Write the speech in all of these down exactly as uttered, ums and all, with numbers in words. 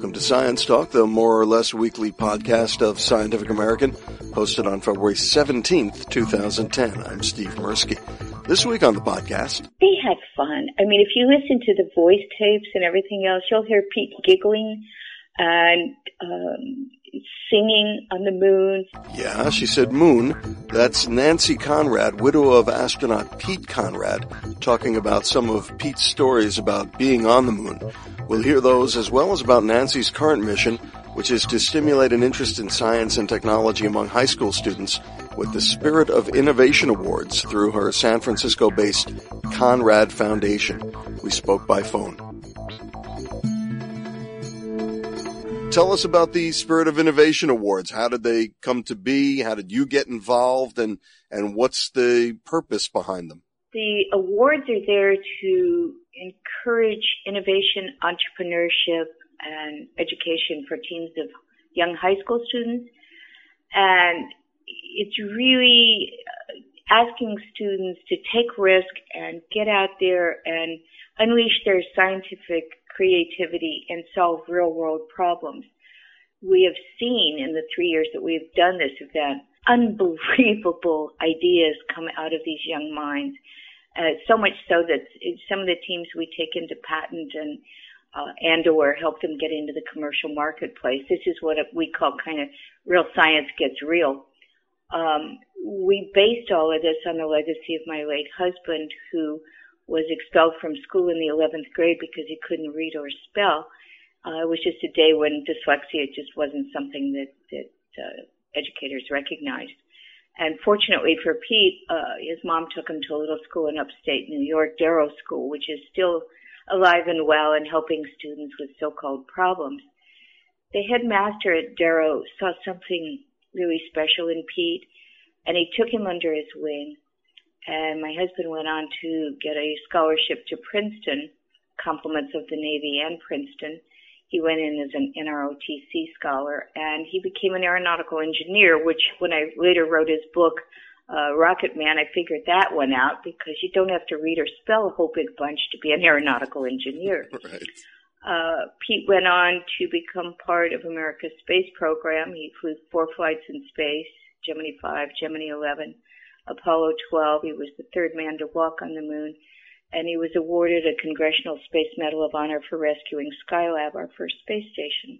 Welcome to Science Talk, the more or less weekly podcast of Scientific American, posted on February seventeenth, twenty ten. I'm Steve Mirsky. This week on the podcast... They had fun. I mean, if you listen to the voice tapes and everything else, you'll hear Pete giggling and um, singing on the moon. Yeah, she said moon. That's Nancy Conrad, widow of astronaut Pete Conrad, talking about some of Pete's stories about being on the moon. We'll hear those as well as about Nancy's current mission, which is to stimulate an interest in science and technology among high school students with the Spirit of Innovation Awards through her San Francisco-based Conrad Foundation. We spoke by phone. Tell us about the Spirit of Innovation Awards. How did they come to be? How did you get involved? And, and what's the purpose behind them? The awards are there to encourage innovation, entrepreneurship, and education for teams of young high school students. And it's really asking students to take risk and get out there and unleash their scientific creativity and solve real-world problems. We have seen in the three years that we've done this event, unbelievable ideas come out of these young minds. Uh, so much so that some of the teams we take into patent and uh, and or help them get into the commercial marketplace. This is what we call kind of real science gets real. Um, we based all of this on the legacy of my late husband, who was expelled from school in the eleventh grade because he couldn't read or spell. Uh, it was just a day when dyslexia just wasn't something that, that uh, educators recognized. And fortunately for Pete, uh, his mom took him to a little school in upstate New York, Darrow School, which is still alive and well and helping students with so-called problems. The headmaster at Darrow saw something really special in Pete, and he took him under his wing. And my husband went on to get a scholarship to Princeton, compliments of the Navy and Princeton. He went in as an N R O T C scholar, and he became an aeronautical engineer, which when I later wrote his book, uh, Rocket Man, I figured that one out because you don't have to read or spell a whole big bunch to be an aeronautical engineer. Right. Uh, Pete went on to become part of America's space program. He flew four flights in space, Gemini five, Gemini eleven, Apollo twelve. He was the third man to walk on the moon. And he was awarded a Congressional Space Medal of Honor for rescuing Skylab, our first space station.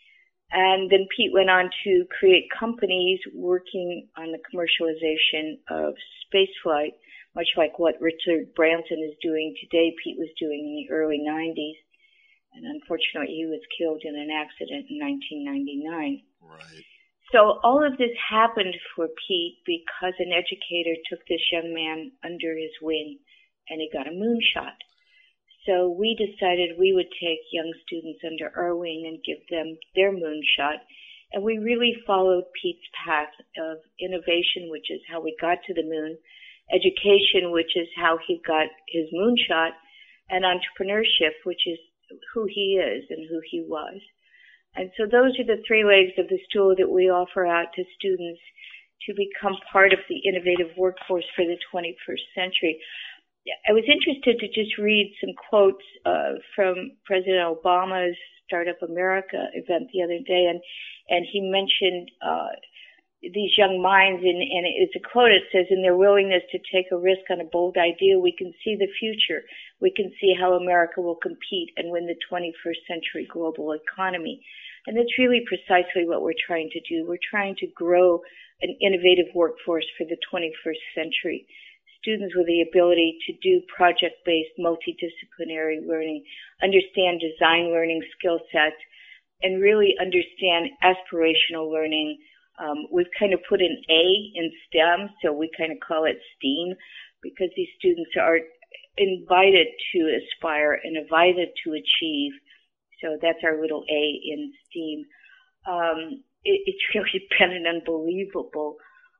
And then Pete went on to create companies working on the commercialization of spaceflight, much like what Richard Branson is doing today, Pete was doing in the early nineties. And unfortunately, he was killed in an accident in nineteen ninety-nine. Right. So all of this happened for Pete because an educator took this young man under his wing, and he got a moonshot. So we decided we would take young students under our wing and give them their moonshot. And we really followed Pete's path of innovation, which is how we got to the moon, education, which is how he got his moonshot, and entrepreneurship, which is who he is and who he was. And so those are the three legs of the stool that we offer out to students to become part of the innovative workforce for the twenty-first century. I was interested to just read some quotes uh, from President Obama's Startup America event the other day, and and he mentioned uh, these young minds, and, and it's a quote. It says, "In their willingness to take a risk on a bold idea, we can see the future. We can see how America will compete and win the twenty-first century global economy." And that's really precisely what we're trying to do. We're trying to grow an innovative workforce for the twenty-first century. Students with the ability to do project-based multidisciplinary learning, understand design learning skill sets, and really understand aspirational learning. Um, we've kind of put an A in STEM, so we kind of call it STEAM, because these students are invited to aspire and invited to achieve. So that's our little A in STEAM. Um, it, it's really been an unbelievable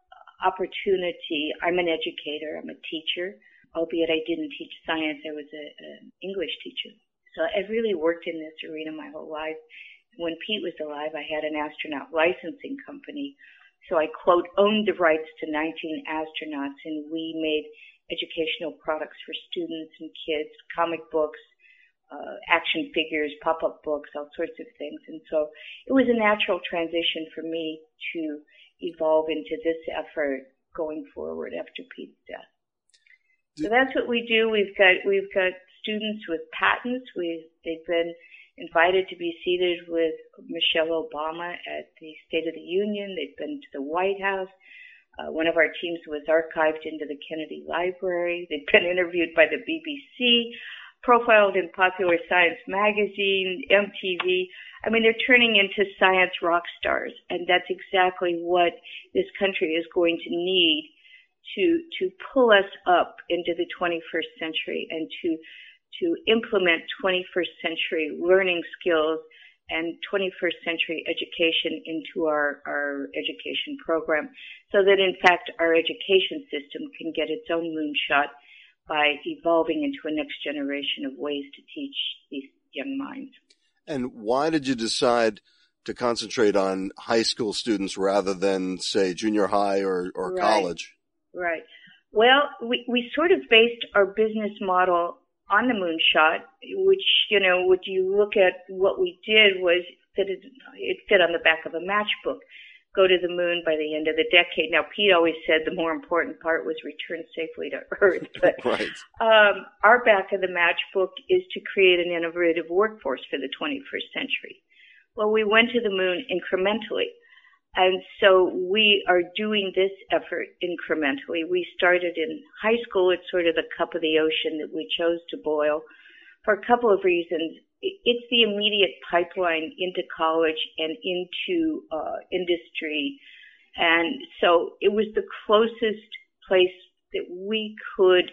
opportunity. I'm an educator. I'm a teacher, albeit I didn't teach science. I was an English teacher. So I've really worked in this arena my whole life. When Pete was alive, I had an astronaut licensing company. So I, quote, owned the rights to nineteen astronauts, and we made educational products for students and kids, comic books, uh, action figures, pop-up books, all sorts of things. And so it was a natural transition for me to evolve into this effort going forward after Pete's death. So that's what we do. We've got we've got students with patents. We they've been invited to be seated with Michelle Obama at the State of the Union. They've been to the White House. Uh, one of our teams was archived into the Kennedy Library. They've been interviewed by the B B C, profiled in Popular Science magazine, M T V. I mean, they're turning into science rock stars, and that's exactly what this country is going to need to to pull us up into the twenty-first century and to to implement twenty-first century learning skills and twenty-first century education into our, our education program, so that in fact our education system can get its own moonshot by evolving into a next generation of ways to teach these young minds. And why did you decide to concentrate on high school students rather than, say, junior high or, or right. college? Right. Well, we, we sort of based our business model on the moonshot, which, you know, would you look at what we did was fit it, it fit on the back of a matchbook. Go to the moon by the end of the decade. Now, Pete always said the more important part was return safely to Earth. But right. um, our back of the matchbook is to create an innovative workforce for the twenty-first century. Well, we went to the moon incrementally. And so we are doing this effort incrementally. We started in high school. It's sort of the cup of the ocean that we chose to boil for a couple of reasons. It's the immediate pipeline into college and into uh, industry. And so it was the closest place that we could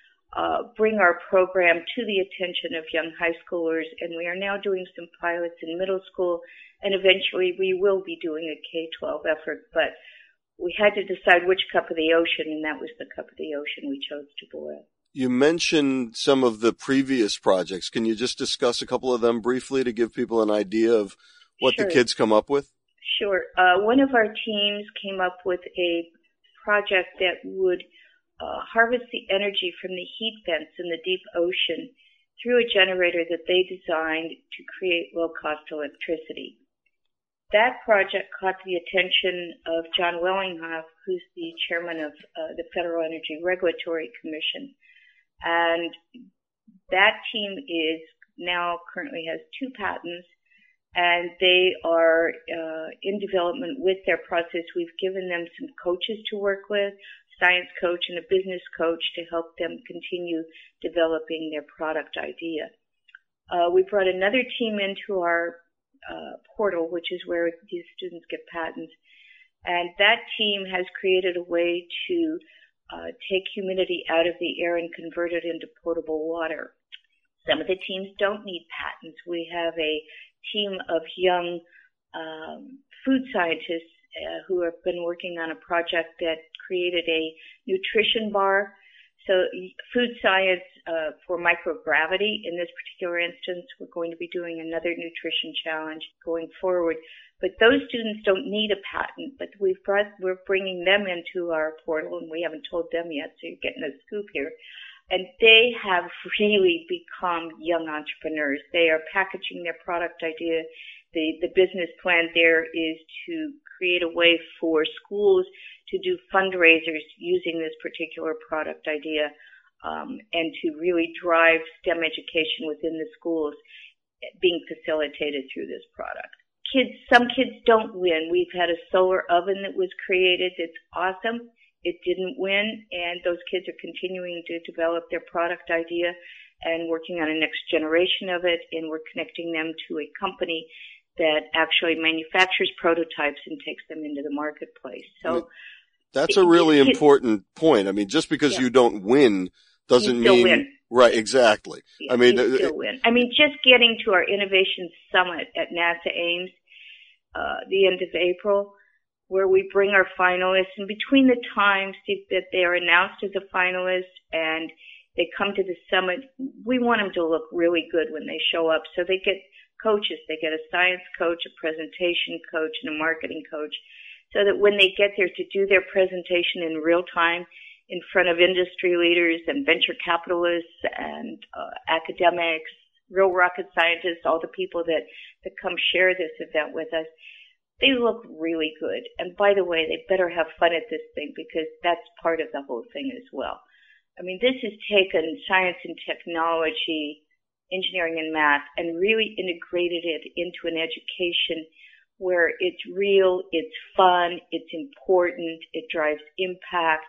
uh, bring our program to the attention of young high schoolers. And we are now doing some pilots in middle school. And eventually we will be doing a K twelve effort, but we had to decide which cup of the ocean, and that was the cup of the ocean we chose to boil. You mentioned some of the previous projects. Can you just discuss a couple of them briefly to give people an idea of what Sure. the kids come up with? Sure. Uh, one of our teams came up with a project that would uh, harvest the energy from the heat vents in the deep ocean through a generator that they designed to create low-cost electricity. That project caught the attention of John Wellinghoff, who's the chairman of uh, the Federal Energy Regulatory Commission. And that team is now currently has two patents, and they are uh, in development with their process. We've given them some coaches to work with, science coach and a business coach, to help them continue developing their product idea. Uh, we brought another team into our Uh, portal, which is where these students get patents. And that team has created a way to uh, take humidity out of the air and convert it into potable water. Some of the teams don't need patents. We have a team of young um, food scientists uh, who have been working on a project that created a nutrition bar. So food science uh, for microgravity. In this particular instance, we're going to be doing another nutrition challenge going forward. But those students don't need a patent, but we've brought, we're bringing them into our portal, and we haven't told them yet, so you're getting a scoop here. And they have really become young entrepreneurs. They are packaging their product idea. The, the business plan there is to create a way for schools to do fundraisers using this particular product idea, um, and to really drive STEM education within the schools being facilitated through this product. Kids, some kids don't win. We've had a solar oven that was created that's awesome. It didn't win, and those kids are continuing to develop their product idea and working on a next generation of it, and we're connecting them to a company that actually manufactures prototypes and takes them into the marketplace. So that's a really it, important point. I mean, just because yeah. you don't win doesn't you still mean win. Right, exactly. Yeah, I mean, you still win. I mean, just getting to our innovation summit at NASA Ames, uh, the end of April, where we bring our finalists, and between the times that they are announced as a finalist and they come to the summit, we want them to look really good when they show up. So they get coaches. They get a science coach, a presentation coach, and a marketing coach, so that when they get there to do their presentation in real time in front of industry leaders and venture capitalists and uh, academics real rocket scientists, all the people that, that come share this event with us, they look really good. And by the way, they better have fun at this thing because that's part of the whole thing as well. I mean, this has taken science and technology, engineering and math, and really integrated it into an education where it's real, it's fun, it's important, it drives impact,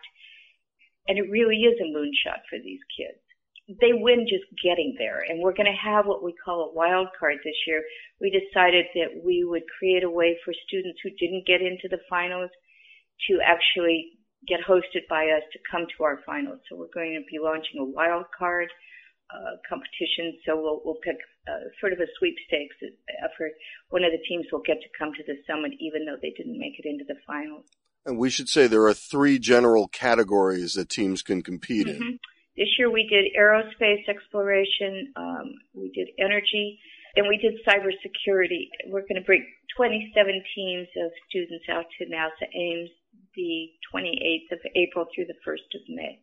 and it really is a moonshot for these kids. They win just getting there, and we're going to have what we call a wild card this year. We decided that we would create a way for students who didn't get into the finals to actually get hosted by us to come to our finals. So we're going to be launching a wild card uh, competition. So we'll, we'll pick uh, sort of a sweepstakes effort. One of the teams will get to come to the summit even though they didn't make it into the finals. And we should say there are three general categories that teams can compete mm-hmm. in. This year we did aerospace exploration, um, we did energy, and we did cybersecurity. We're going to bring twenty-seven teams of students out to NASA Ames the twenty-eighth of April through the first of May.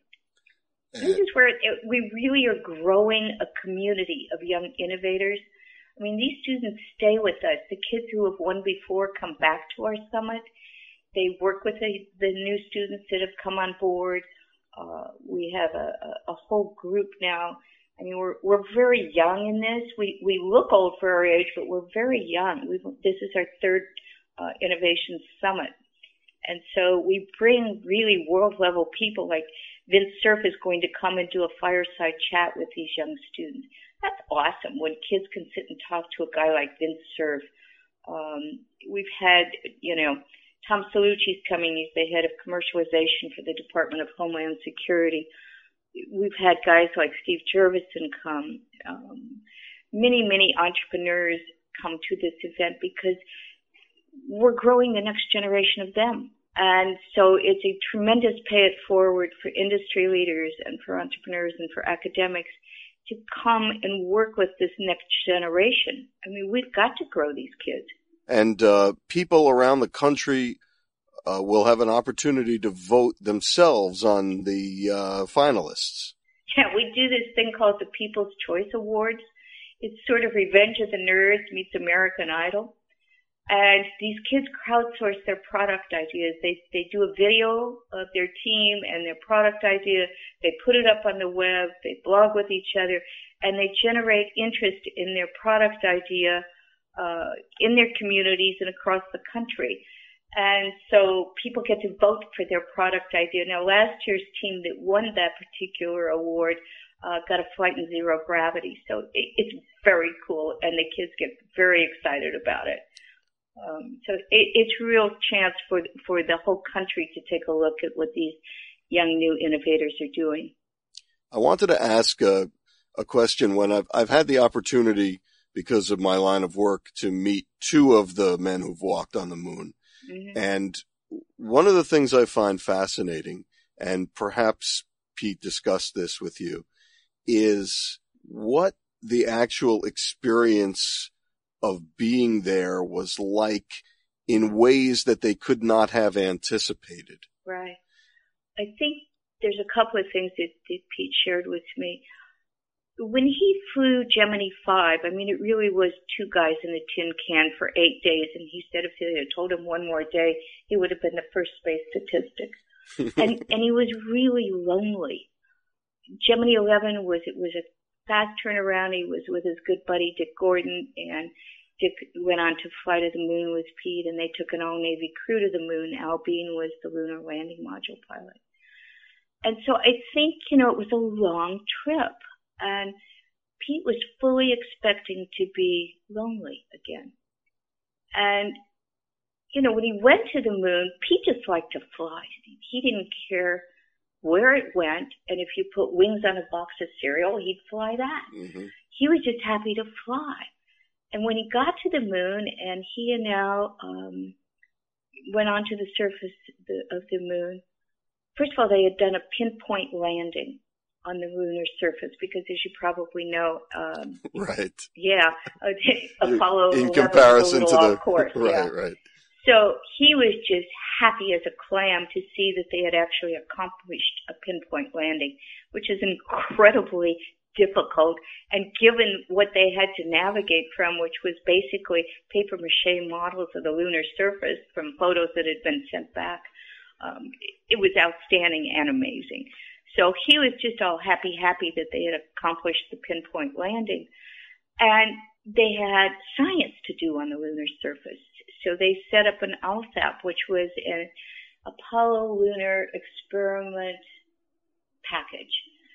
Uh, this is where it, it, we really are growing a community of young innovators. I mean, these students stay with us. The kids who have won before come back to our summit. They work with the, the new students that have come on board. Uh, we have a, a, a whole group now. I mean, we're we're very young in this. We we look old for our age, but we're very young. We've, this is our third uh, Innovation Summit, and so we bring really world-level people. Like Vince Cerf is going to come and do a fireside chat with these young students. That's awesome when kids can sit and talk to a guy like Vince Cerf. Um, we've had, you know, Tom Salucci's coming. He's the head of commercialization for the Department of Homeland Security. We've had guys like Steve Jurvetson come. Um, many, many entrepreneurs come to this event because we're growing the next generation of them. And so it's a tremendous pay it forward for industry leaders and for entrepreneurs and for academics to come and work with this next generation. I mean, we've got to grow these kids. And uh, people around the country uh, will have an opportunity to vote themselves on the uh, finalists. Yeah, we do this thing called the People's Choice Awards. It's sort of Revenge of the Nerds meets American Idol. And these kids crowdsource their product ideas. They they do a video of their team and their product idea. They put it up on the web. They blog with each other. And they generate interest in their product idea Uh, in their communities and across the country. And so people get to vote for their product idea. Now, last year's team that won that particular award uh, got a flight in zero gravity. So it, it's very cool, and the kids get very excited about it. Um, so it, it's a real chance for, for the whole country to take a look at what these young new innovators are doing. I wanted to ask a, a question when I've, I've had the opportunity because of my line of work to meet two of the men who've walked on the moon. Mm-hmm. And one of the things I find fascinating, and perhaps Pete discussed this with you, is what the actual experience of being there was like in ways that they could not have anticipated. Right. I think there's a couple of things that, that Pete shared with me. When he flew Gemini five, I mean, it really was two guys in a tin can for eight days. And he said if they had told him one more day, he would have been the first space statistic. and, and he was really lonely. Gemini eleven was, it was a fast turnaround. He was with his good buddy, Dick Gordon, and Dick went on to fly to the moon with Pete, and they took an all-Navy crew to the moon. Al Bean was the lunar landing module pilot. And so I think, you know, it was a long trip. And Pete was fully expecting to be lonely again. And, you know, when he went to the moon, Pete just liked to fly. He didn't care where it went. And if you put wings on a box of cereal, he'd fly that. Mm-hmm. He was just happy to fly. And when he got to the moon and he and Al um, went onto the surface of the moon, first of all, they had done a pinpoint landing on the lunar surface because, as you probably know, um, right? Yeah, Apollo in comparison to the course, right, yeah. right. So he was just happy as a clam to see that they had actually accomplished a pinpoint landing, which is incredibly difficult. And given what they had to navigate from, which was basically paper mache models of the lunar surface from photos that had been sent back, um, it was outstanding and amazing. So he was just all happy, happy that they had accomplished the pinpoint landing. And they had science to do on the lunar surface. So they set up an L S A P, which was an Apollo Lunar Experiment package,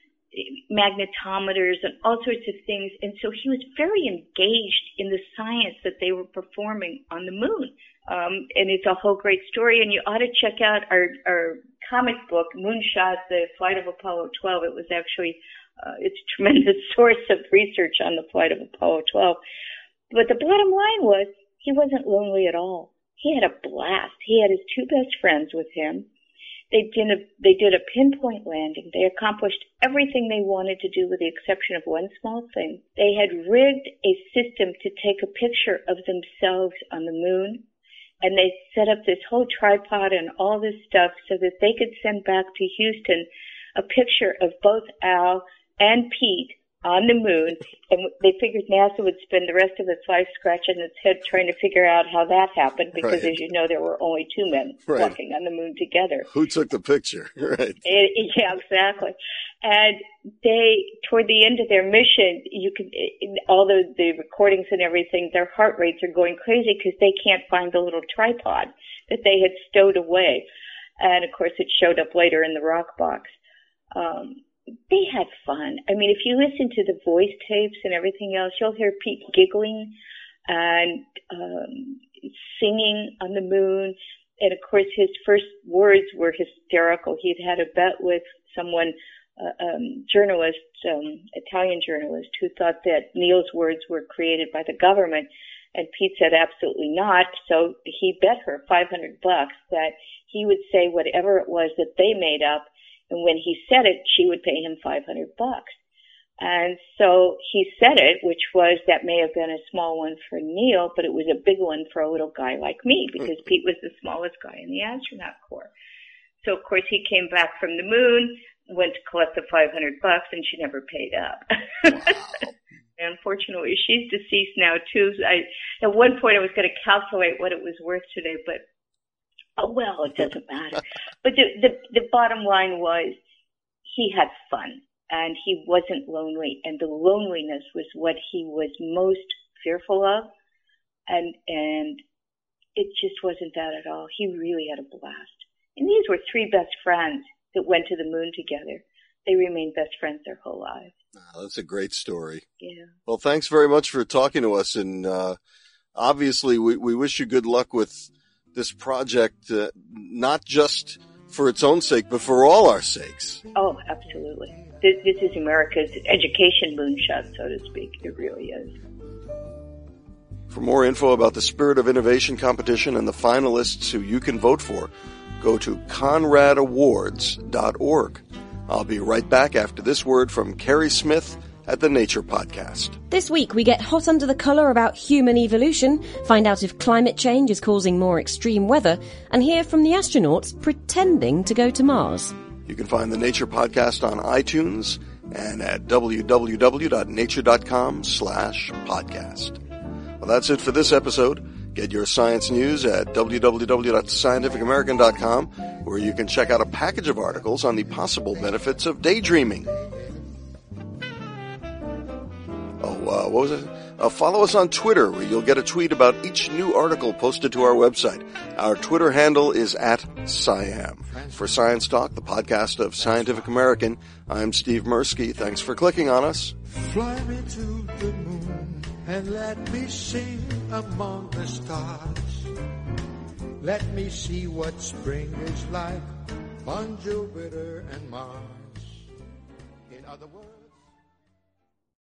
magnetometers and all sorts of things. And so he was very engaged in the science that they were performing on the moon. Um, and it's a whole great story. And you ought to check out our, our comic book, Moonshot, The Flight of Apollo twelve. It was actually, uh, it's a tremendous source of research on the flight of Apollo twelve. But the bottom line was he wasn't lonely at all. He had a blast. He had his two best friends with him. They did a, they did a pinpoint landing. They accomplished everything they wanted to do with the exception of one small thing. They had rigged a system to take a picture of themselves on the moon, and they set up this whole tripod and all this stuff so that they could send back to Houston a picture of both Al and Pete on the moon, and they figured NASA would spend the rest of its life scratching its head trying to figure out how that happened, because right. As you know, there were only two men right. walking on the moon together. Who took the picture? Right. It, yeah, exactly. And they, toward the end of their mission, you can, all the, the recordings and everything, their heart rates are going crazy because they can't find the little tripod that they had stowed away. And of course, it showed up later in the rock box. Um, They had fun. I mean, if you listen to the voice tapes and everything else, you'll hear Pete giggling and um, singing on the moon. And, of course, his first words were hysterical. He'd had a bet with someone, uh, um, journalist, um, Italian journalist, who thought that Neil's words were created by the government. And Pete said absolutely not. So he bet her five hundred bucks that he would say whatever it was that they made up. And when he said it, she would pay him five hundred bucks. And so he said it, which was, that may have been a small one for Neil, but it was a big one for a little guy like me, because Pete was the smallest guy in the astronaut corps. So, of course, he came back from the moon, went to collect the five hundred bucks, and she never paid up. Wow. Unfortunately, she's deceased now, too. I, at one point, I was going to calculate what it was worth today, but oh, well, it doesn't matter. But the, the the bottom line was he had fun, and he wasn't lonely, and the loneliness was what he was most fearful of, and and it just wasn't that at all. He really had a blast. And these were three best friends that went to the moon together. They remained best friends their whole lives. Oh, that's a great story. Yeah. Well, thanks very much for talking to us, and uh, obviously we, we wish you good luck with this project, uh, not just for its own sake, but for all our sakes. Oh, absolutely. This, this is America's education moonshot, so to speak. It really is. For more info about the Spirit of Innovation competition and the finalists who you can vote for, go to conrad awards dot org. I'll be right back after this word from Carrie Smith at the Nature Podcast. This week we get hot under the collar about human evolution, find out if climate change is causing more extreme weather, and hear from the astronauts pretending to go to Mars. You can find the Nature Podcast on iTunes and at w w w dot nature dot com slash podcast. Well, that's it for this episode. Get your science news at w w w dot scientific american dot com, where you can check out a package of articles on the possible benefits of daydreaming. Oh, uh, what was it? Uh, follow us on Twitter, where you'll get a tweet about each new article posted to our website. Our Twitter handle is at SciAm. For Science Talk, the podcast of Scientific American, I'm Steve Mirsky. Thanks for clicking on us. Fly me to the moon and let me sing among the stars. Let me see what spring is like on Jupiter and Mars. In other words,